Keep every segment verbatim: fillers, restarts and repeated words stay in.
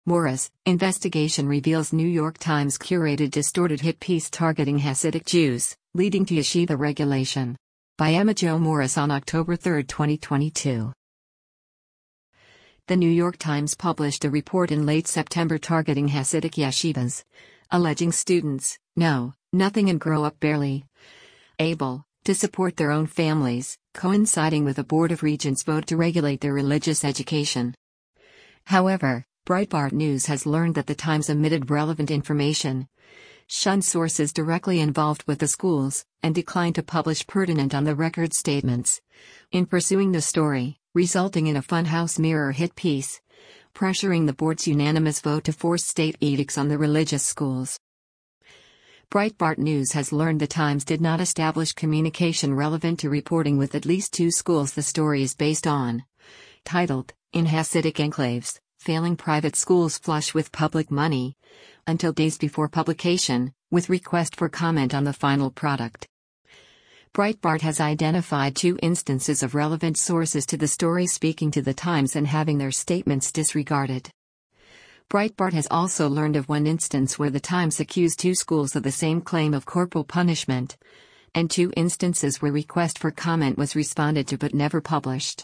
Morris, investigation reveals New York Times curated distorted hit piece targeting Hasidic Jews, leading to yeshiva regulation. By Emma Jo Morris on October third, twenty twenty-two. The New York Times published a report in late September targeting Hasidic yeshivas, alleging students know nothing and grow up barely able to support their own families, coinciding with a Board of Regents vote to regulate their religious education. However, Breitbart News has learned that the Times omitted relevant information, shunned sources directly involved with the schools, and declined to publish pertinent on-the-record statements. In pursuing the story, resulting in a Funhouse Mirror hit piece, pressuring the board's unanimous vote to force state edicts on the religious schools. Breitbart News has learned the Times did not establish communication relevant to reporting with at least two schools the story is based on. Titled, In Hasidic Enclaves, Failing Private Schools Flush with Public Money, until days before publication, with request for comment on the final product. Breitbart has identified two instances of relevant sources to the story speaking to the Times and having their statements disregarded. Breitbart has also learned of one instance where the Times accused two schools of the same claim of corporal punishment, and two instances where request for comment was responded to but never published.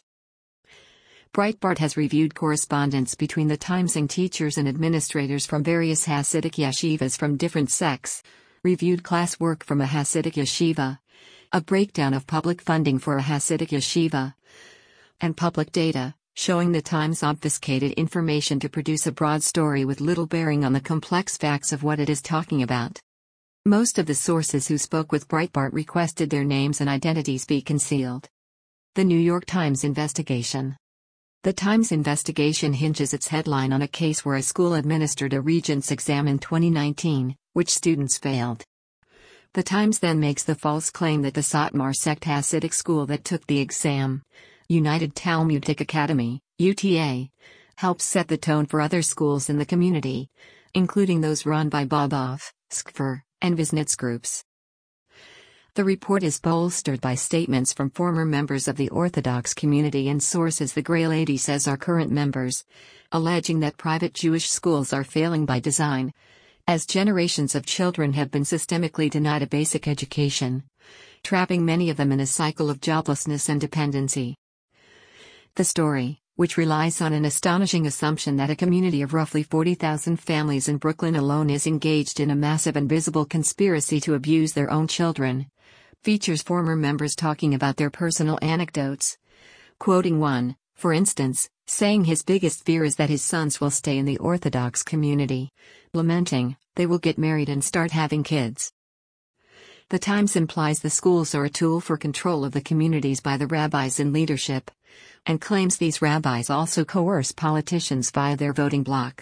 Breitbart has reviewed correspondence between the Times and teachers and administrators from various Hasidic yeshivas from different sects, reviewed class work from a Hasidic yeshiva, a breakdown of public funding for a Hasidic yeshiva, and public data, showing the Times obfuscated information to produce a broad story with little bearing on the complex facts of what it is talking about. Most of the sources who spoke with Breitbart requested their names and identities be concealed. The New York Times investigation. The Times investigation hinges its headline on a case where a school administered a Regents exam in twenty nineteen, which students failed. The Times then makes the false claim that the Satmar sect Hasidic school that took the exam, United Talmudic Academy, U T A, helps set the tone for other schools in the community, including those run by Bobov, Skver, and Visnitz groups. The report is bolstered by statements from former members of the Orthodox community and sources the Grey Lady says are current members, alleging that private Jewish schools are failing by design, as generations of children have been systemically denied a basic education, trapping many of them in a cycle of joblessness and dependency. The story, which relies on an astonishing assumption that a community of roughly forty thousand families in Brooklyn alone is engaged in a massive and visible conspiracy to abuse their own children, features former members talking about their personal anecdotes. Quoting one, for instance, saying his biggest fear is that his sons will stay in the Orthodox community, lamenting, they will get married and start having kids. The Times implies the schools are a tool for control of the communities by the rabbis in leadership, and claims these rabbis also coerce politicians via their voting bloc.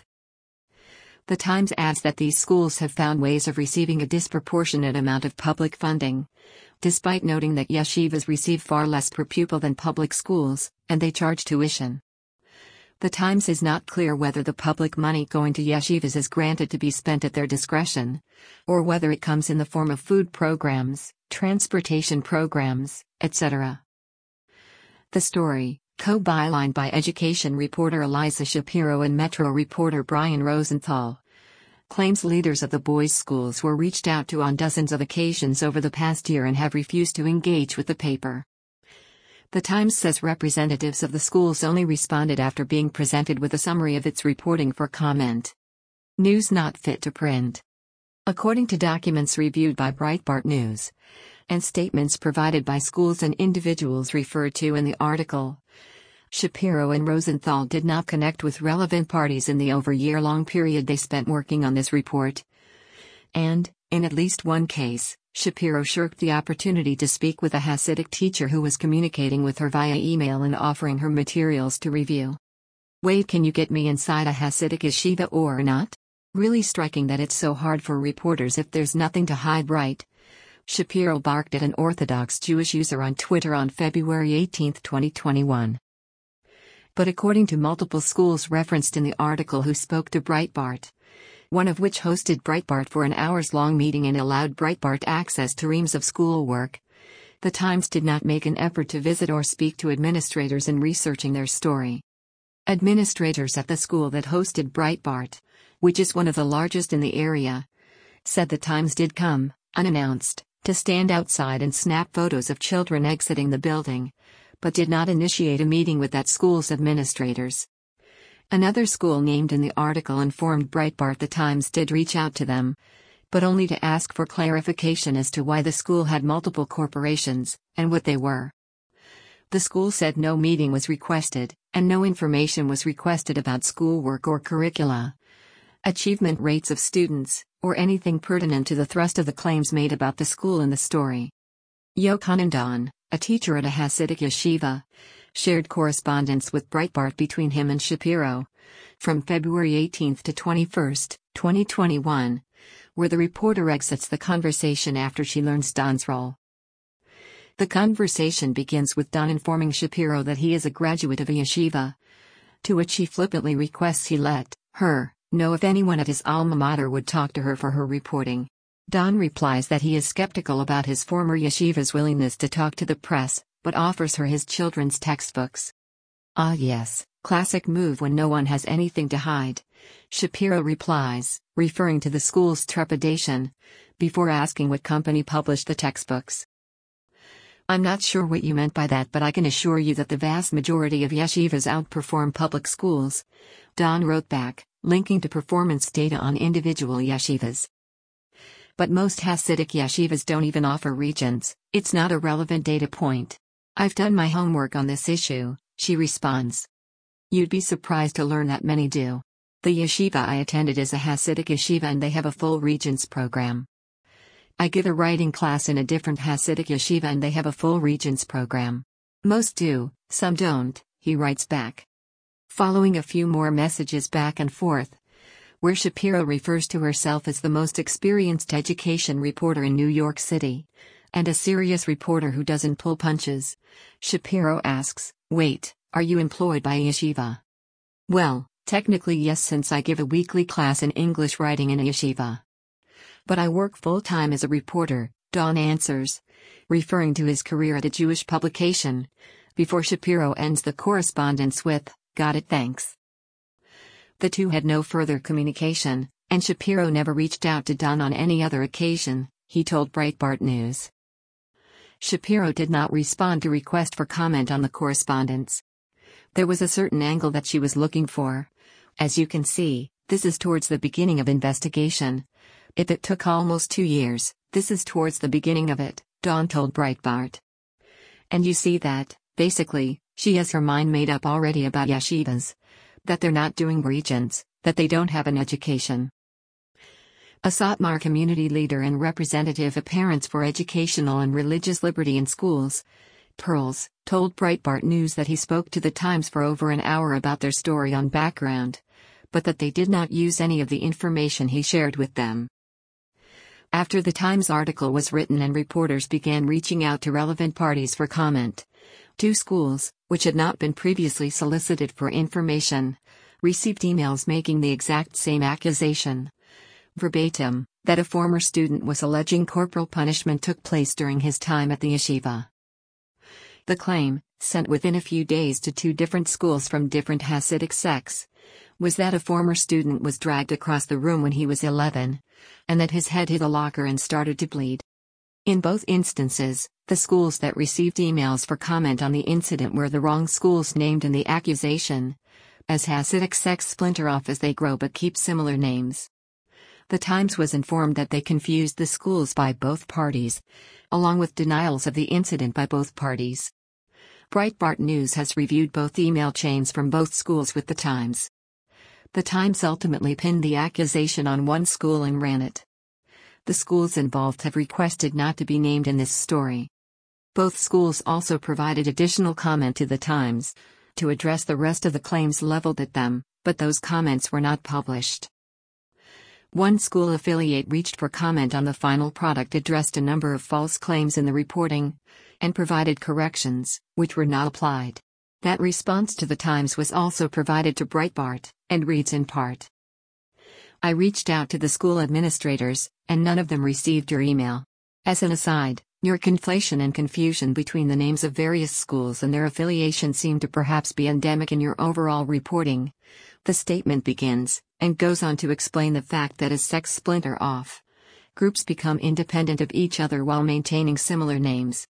The Times adds that these schools have found ways of receiving a disproportionate amount of public funding, despite noting that yeshivas receive far less per pupil than public schools, and they charge tuition. The Times is not clear whether the public money going to yeshivas is granted to be spent at their discretion, or whether it comes in the form of food programs, transportation programs, et cetera. The story, co-bylined by education reporter Eliza Shapiro and Metro reporter Brian Rosenthal, claims leaders of the boys' schools were reached out to on dozens of occasions over the past year and have refused to engage with the paper. The Times says representatives of the schools only responded after being presented with a summary of its reporting for comment. News not fit to print. According to documents reviewed by Breitbart News, and statements provided by schools and individuals referred to in the article, Shapiro and Rosenthal did not connect with relevant parties in the over year-long period they spent working on this report. And, in at least one case, Shapiro shirked the opportunity to speak with a Hasidic teacher who was communicating with her via email and offering her materials to review. Wait, can you get me inside a Hasidic yeshiva or not? Really striking that it's so hard for reporters if there's nothing to hide, right? Shapiro barked at an Orthodox Jewish user on Twitter on February eighteenth, twenty twenty-one. But according to multiple schools referenced in the article who spoke to Breitbart, one of which hosted Breitbart for an hours-long meeting and allowed Breitbart access to reams of schoolwork, the Times did not make an effort to visit or speak to administrators in researching their story. Administrators at the school that hosted Breitbart, which is one of the largest in the area, said the Times did come, unannounced, to stand outside and snap photos of children exiting the building, but did not initiate a meeting with that school's administrators. Another school named in the article informed Breitbart the Times did reach out to them, but only to ask for clarification as to why the school had multiple corporations, and what they were. The school said no meeting was requested, and no information was requested about schoolwork or curricula, achievement rates of students, or anything pertinent to the thrust of the claims made about the school in the story. Yochanan Don, a teacher at a Hasidic yeshiva, shared correspondence with Breitbart between him and Shapiro, from February eighteenth to twenty-first, twenty twenty-one, where the reporter exits the conversation after she learns Don's role. The conversation begins with Don informing Shapiro that he is a graduate of a yeshiva, to which he flippantly requests he let her know if anyone at his alma mater would talk to her for her reporting. Don replies that he is skeptical about his former yeshiva's willingness to talk to the press, but offers her his children's textbooks. Ah yes, classic move when no one has anything to hide, Shapiro replies, referring to the school's trepidation, before asking what company published the textbooks. I'm not sure what you meant by that, but I can assure you that the vast majority of yeshivas outperform public schools, Don wrote back, linking to performance data on individual yeshivas. But most Hasidic yeshivas don't even offer regions. It's not a relevant data point. I've done my homework on this issue, she responds. You'd be surprised to learn that many do. The yeshiva I attended is a Hasidic yeshiva and they have a full Regents program. I give a writing class in a different Hasidic yeshiva and they have a full Regents program. Most do, some don't, he writes back. Following a few more messages back and forth, where Shapiro refers to herself as the most experienced education reporter in New York City, and a serious reporter who doesn't pull punches, Shapiro asks, wait, are you employed by a yeshiva? Well, technically yes, since I give a weekly class in English writing in a yeshiva. But I work full-time as a reporter, Don answers, referring to his career at a Jewish publication, before Shapiro ends the correspondence with, got it, thanks. The two had no further communication, and Shapiro never reached out to Don on any other occasion, he told Breitbart News. Shapiro did not respond to request for comment on the correspondence. There was a certain angle that she was looking for. As you can see, this is towards the beginning of investigation. If it took almost two years, this is towards the beginning of it, Don told Breitbart. And you see that, basically, she has her mind made up already about yeshivas. That they're not doing Regents, that they don't have an education. A Satmar community leader and representative of Parents for Educational and Religious Liberty in Schools, Pearls, told Breitbart News that he spoke to the Times for over an hour about their story on background, but that they did not use any of the information he shared with them. After the Times article was written and reporters began reaching out to relevant parties for comment, two schools, which had not been previously solicited for information, received emails making the exact same accusation. Verbatim, that a former student was alleging corporal punishment took place during his time at the yeshiva. The claim, sent within a few days to two different schools from different Hasidic sects, was that a former student was dragged across the room when he was eleven, and that his head hit a locker and started to bleed. In both instances, the schools that received emails for comment on the incident were the wrong schools named in the accusation, as Hasidic sects splinter off as they grow but keep similar names. The Times was informed that they confused the schools by both parties, along with denials of the incident by both parties. Breitbart News has reviewed both email chains from both schools with the Times. The Times ultimately pinned the accusation on one school and ran it. The schools involved have requested not to be named in this story. Both schools also provided additional comment to the Times, to address the rest of the claims leveled at them, but those comments were not published. One school affiliate reached for comment on the final product, addressed a number of false claims in the reporting, and provided corrections, which were not applied. That response to the Times was also provided to Breitbart, and reads in part. I reached out to the school administrators, and none of them received your email. As an aside, Your conflation and confusion between the names of various schools and their affiliation seem to perhaps be endemic in your overall reporting. The statement begins, and goes on to explain the fact that as sects splinter off, groups become independent of each other while maintaining similar names.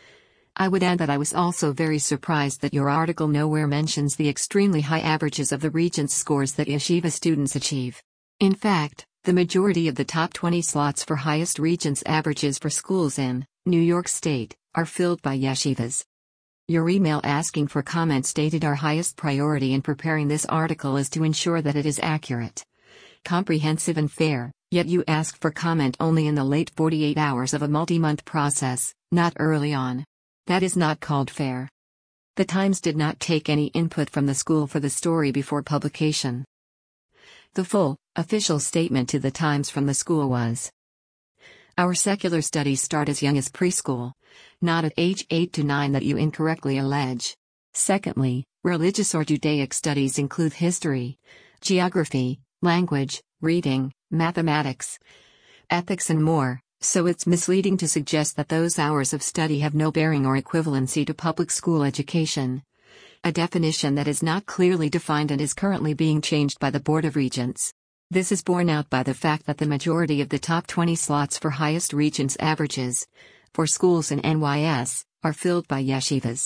I would add that I was also very surprised that your article nowhere mentions the extremely high averages of the Regents scores that yeshiva students achieve. In fact, the majority of the top twenty slots for highest Regents averages for schools in New York State are filled by yeshivas. Your email asking for comment stated our highest priority in preparing this article is to ensure that it is accurate, comprehensive and fair, yet you ask for comment only in the late forty-eight hours of a multi-month process, not early on. That is not called fair. The Times did not take any input from the school for the story before publication. The full, official statement to the Times from the school was: our secular studies start as young as preschool, not at age eight to nine that you incorrectly allege. Secondly, religious or Judaic studies include history, geography, language, reading, mathematics, ethics and more, so it's misleading to suggest that those hours of study have no bearing or equivalency to public school education. A definition that is not clearly defined and is currently being changed by the Board of Regents. This is borne out by the fact that the majority of the top twenty slots for highest Regents averages, for schools in N Y S, are filled by yeshivas.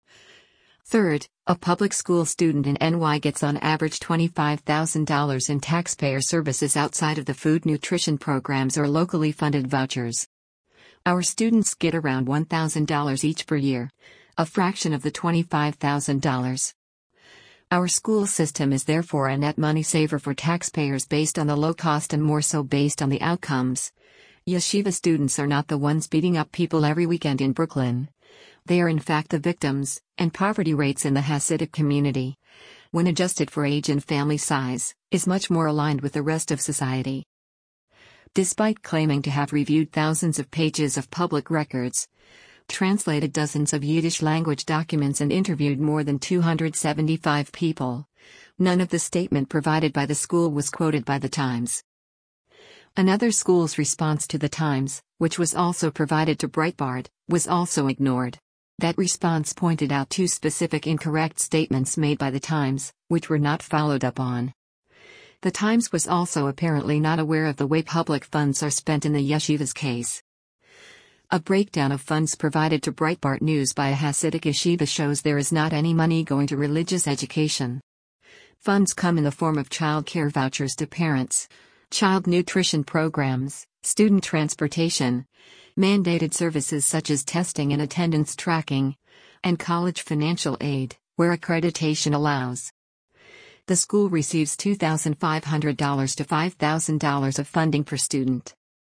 Third, a public school student in N Y gets on average twenty-five thousand dollars in taxpayer services outside of the food nutrition programs or locally funded vouchers. Our students get around one thousand dollars each per year, a fraction of the twenty-five thousand dollars. Our school system is therefore a net money saver for taxpayers based on the low cost and more so based on the outcomes. Yeshiva students are not the ones beating up people every weekend in Brooklyn. They are in fact the victims, and poverty rates in the Hasidic community, when adjusted for age and family size, is much more aligned with the rest of society. Despite claiming to have reviewed thousands of pages of public records, translated dozens of Yiddish language documents and interviewed more than two hundred seventy-five people, none of the statement provided by the school was quoted by the Times. Another school's response to the Times, which was also provided to Breitbart, was also ignored. That response pointed out two specific incorrect statements made by the Times, which were not followed up on. The Times was also apparently not aware of the way public funds are spent in the yeshiva's case. A breakdown of funds provided to Breitbart News by a Hasidic yeshiva shows there is not any money going to religious education. Funds come in the form of child care vouchers to parents, child nutrition programs, student transportation, mandated services such as testing and attendance tracking, and college financial aid, where accreditation allows. The school receives two thousand five hundred dollars to five thousand dollars of funding per student.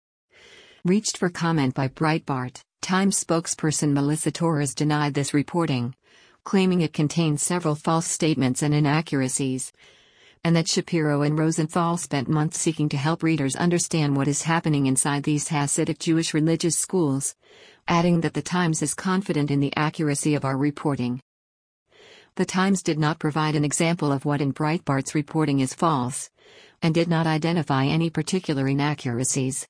Reached for comment by Breitbart, Times spokesperson Melissa Torres denied this reporting, claiming it contained several false statements and inaccuracies, and that Shapiro and Rosenthal spent months seeking to help readers understand what is happening inside these Hasidic Jewish religious schools, adding that the Times is confident in the accuracy of our reporting. The Times did not provide an example of what in Breitbart's reporting is false, and did not identify any particular inaccuracies.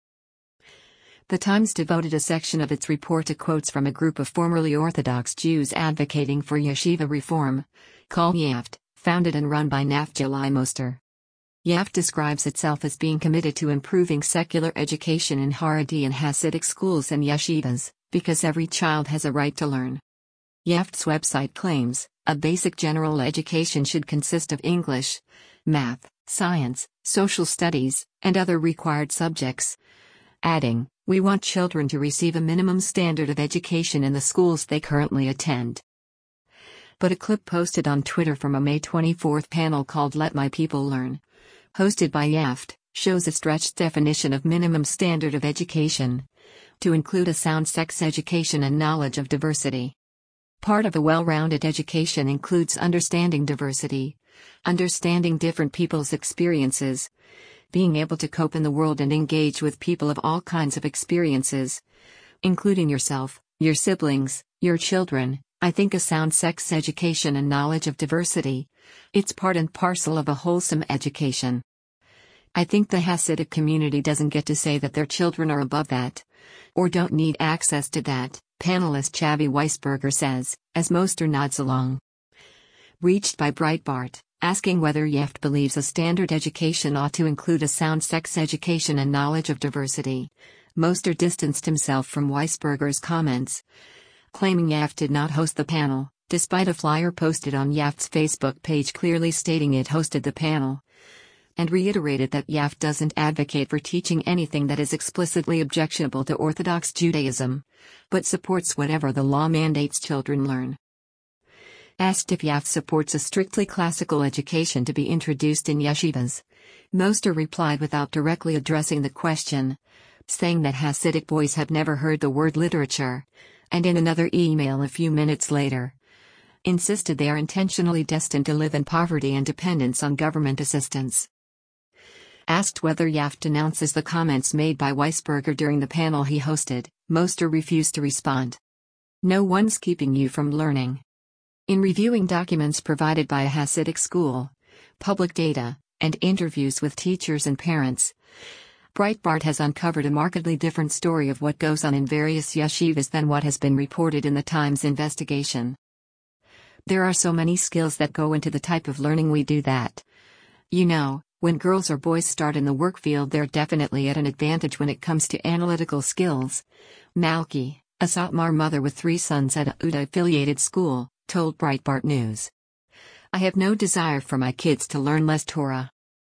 The Times devoted a section of its report to quotes from a group of formerly Orthodox Jews advocating for yeshiva reform, called YAFT, founded and run by Naftali Moster. YAFT describes itself as being committed to improving secular education in Haredi and Hasidic schools and yeshivas, because every child has a right to learn. YAFT's website claims, a basic general education should consist of English, math, science, social studies, and other required subjects, adding, "We want children to receive a minimum standard of education in the schools they currently attend." But a clip posted on Twitter from a May twenty-fourth panel called Let My People Learn, hosted by YAFT, shows a stretched definition of minimum standard of education, to include a sound sex education and knowledge of diversity. Part of a well-rounded education includes understanding diversity, understanding different people's experiences, being able to cope in the world and engage with people of all kinds of experiences, including yourself, your siblings, your children. I think a sound sex education and knowledge of diversity, it's part and parcel of a wholesome education. I think the Hasidic community doesn't get to say that their children are above that, or don't need access to that, panelist Chavi Weisberger says, as Moster nods along. Reached by Breitbart, asking whether Yeft believes a standard education ought to include a sound sex education and knowledge of diversity, Moster distanced himself from Weisberger's comments, claiming Yeft did not host the panel, despite a flyer posted on Yeft's Facebook page clearly stating it hosted the panel, and reiterated that Yeft doesn't advocate for teaching anything that is explicitly objectionable to Orthodox Judaism, but supports whatever the law mandates children learn. Asked if Yeft supports a strictly classical education to be introduced in yeshivas, Moster replied without directly addressing the question, saying that Hasidic boys have never heard the word literature, and in another email a few minutes later, insisted they are intentionally destined to live in poverty and dependence on government assistance. Asked whether Yeft denounces the comments made by Weisberger during the panel he hosted, Moster refused to respond. No one's keeping you from learning. In reviewing documents provided by a Hasidic school, public data, and interviews with teachers and parents, Breitbart has uncovered a markedly different story of what goes on in various yeshivas than what has been reported in the Times investigation. There are so many skills that go into the type of learning we do that, you know, when girls or boys start in the work field, they're definitely at an advantage when it comes to analytical skills. Malki, a Satmar mother with three sons at a U D A-affiliated school, told Breitbart News. I have no desire for my kids to learn less Torah.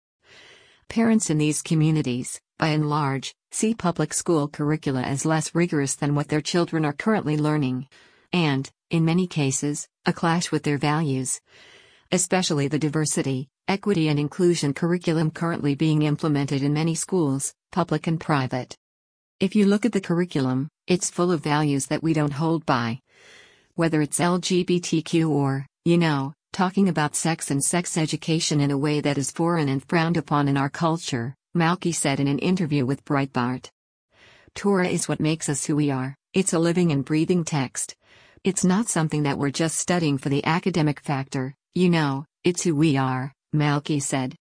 Parents in these communities, by and large, see public school curricula as less rigorous than what their children are currently learning, and, in many cases, a clash with their values, especially the diversity, equity and inclusion curriculum currently being implemented in many schools, public and private. If you look at the curriculum, it's full of values that we don't hold by. Whether it's L G B T Q or, you know, talking about sex and sex education in a way that is foreign and frowned upon in our culture, Malki said in an interview with Breitbart. Torah is what makes us who we are, it's a living and breathing text. It's not something that we're just studying for the academic factor, you know, it's who we are, Malki said.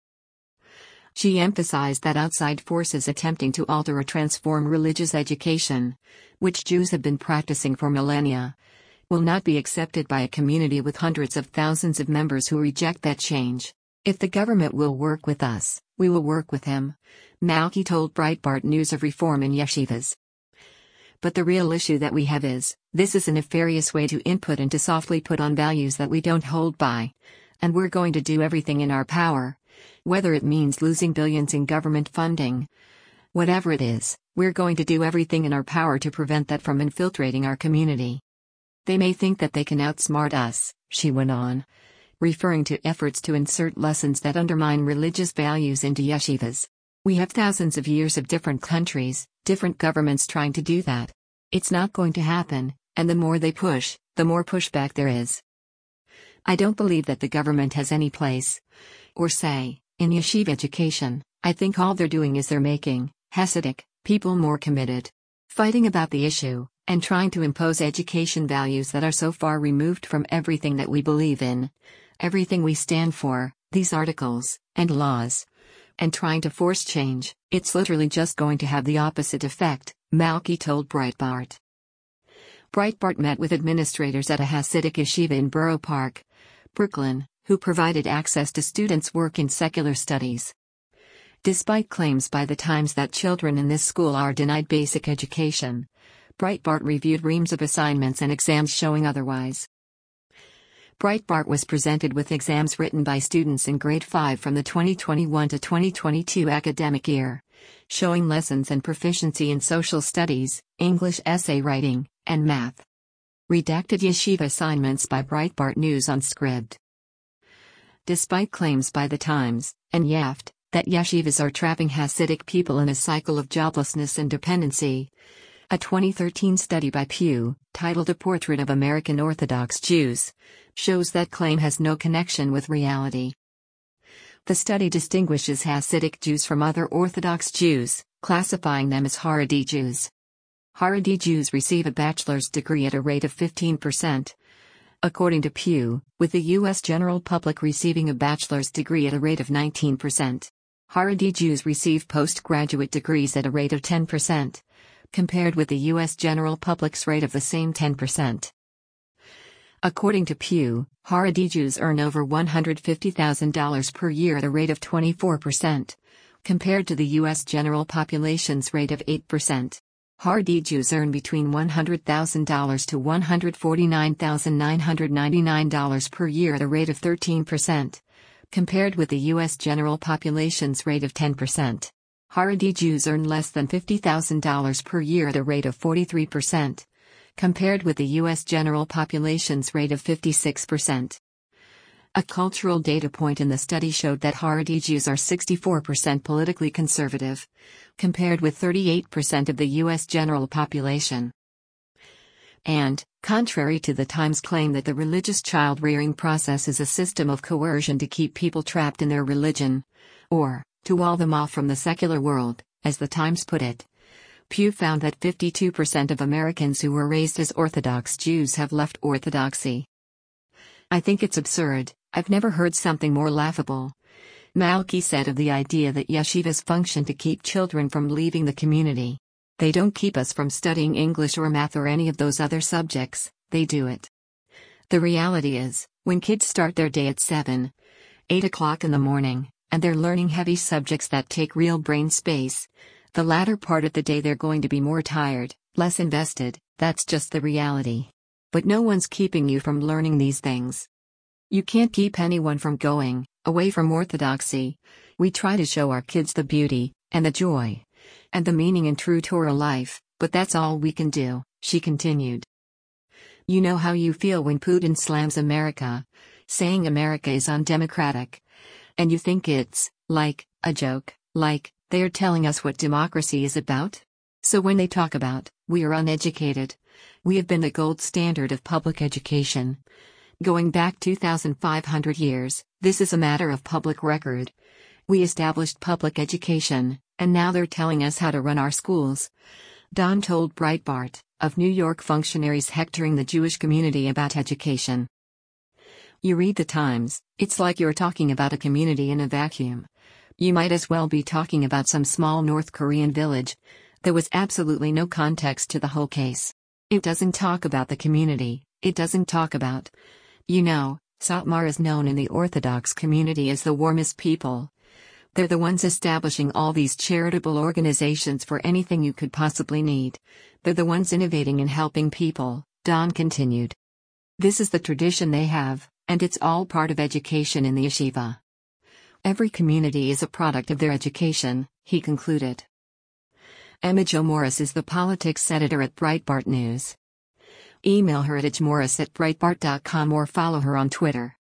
She emphasized that outside forces attempting to alter or transform religious education, which Jews have been practicing for millennia, will not be accepted by a community with hundreds of thousands of members who reject that change. If the government will work with us, we will work with him, Malki told Breitbart News of reform in yeshivas. But the real issue that we have is, this is a nefarious way to input and to softly put on values that we don't hold by, and we're going to do everything in our power, whether it means losing billions in government funding. Whatever it is, we're going to do everything in our power to prevent that from infiltrating our community. They may think that they can outsmart us, she went on, referring to efforts to insert lessons that undermine religious values into yeshivas. We have thousands of years of different countries, different governments trying to do that. It's not going to happen, and the more they push, the more pushback there is. I don't believe that the government has any place, or say, in yeshiva education. I think all they're doing is they're making Hasidic people more committed, fighting about the issue, and trying to impose education values that are so far removed from everything that we believe in, everything we stand for, these articles, and laws. And trying to force change, it's literally just going to have the opposite effect, Malki told Breitbart. Breitbart met with administrators at a Hasidic yeshiva in Borough Park, Brooklyn, who provided access to students' work in secular studies. Despite claims by the Times that children in this school are denied basic education, Breitbart reviewed reams of assignments and exams showing otherwise. Breitbart was presented with exams written by students in grade five from the twenty twenty-one to twenty twenty-two academic year, showing lessons and proficiency in social studies, English essay writing, and math. Redacted yeshiva assignments by Breitbart News on Scribd. Despite claims by the Times, and Yeft, that yeshivas are trapping Hasidic people in a cycle of joblessness and dependency, a twenty thirteen study by Pew, titled A Portrait of American Orthodox Jews, shows that claim has no connection with reality. The study distinguishes Hasidic Jews from other Orthodox Jews, classifying them as Haredi Jews. Haredi Jews receive a bachelor's degree at a rate of fifteen percent, according to Pew, with the U S general public receiving a bachelor's degree at a rate of nineteen percent. Haredi Jews receive postgraduate degrees at a rate of ten percent, compared with the U S general public's rate of the same ten percent. According to Pew, Haredi Jews earn over one hundred fifty thousand dollars per year at a rate of twenty-four percent, compared to the U S general population's rate of eight percent. Haredi Jews earn between one hundred thousand dollars to one hundred forty-nine thousand nine hundred ninety-nine dollars per year at a rate of thirteen percent, compared with the U S general population's rate of ten percent. Haredi Jews earn less than fifty thousand dollars per year at a rate of forty-three percent, compared with the U S general population's rate of fifty-six percent. A cultural data point in the study showed that Haredi Jews are sixty-four percent politically conservative, compared with thirty-eight percent of the U S general population. And, contrary to the Times' claim that the religious child-rearing process is a system of coercion to keep people trapped in their religion, or, to wall them off from the secular world, as the Times put it, Pew found that fifty-two percent of Americans who were raised as Orthodox Jews have left Orthodoxy. I think it's absurd. I've never heard something more laughable. Malki said of the idea that yeshivas function to keep children from leaving the community. They don't keep us from studying English or math or any of those other subjects, they do it. The reality is, when kids start their day at seven, eight o'clock in the morning, and they're learning heavy subjects that take real brain space, the latter part of the day they're going to be more tired, less invested. That's just the reality. But no one's keeping you from learning these things. You can't keep anyone from going away from orthodoxy. We try to show our kids the beauty, and the joy, and the meaning in true Torah life, but that's all we can do, she continued. You know how you feel when Putin slams America, saying America is undemocratic. And you think it's, like, a joke, like, they're telling us what democracy is about? So when they talk about, we are uneducated, we have been the gold standard of public education. Going back two thousand five hundred years, this is a matter of public record. We established public education, and now they're telling us how to run our schools. Don told Breitbart, of New York functionaries hectoring the Jewish community about education. You read the Times, it's like you're talking about a community in a vacuum. You might as well be talking about some small North Korean village. There was absolutely no context to the whole case. It doesn't talk about the community, it doesn't talk about. You know, Satmar is known in the Orthodox community as the warmest people. They're the ones establishing all these charitable organizations for anything you could possibly need. They're the ones innovating and helping people, Don continued. This is the tradition they have, and it's all part of education in the yeshiva. Every community is a product of their education, he concluded. Emma Jo Morris is the politics editor at Breitbart News. Email her at edgemorris at breitbart dot com or follow her on Twitter.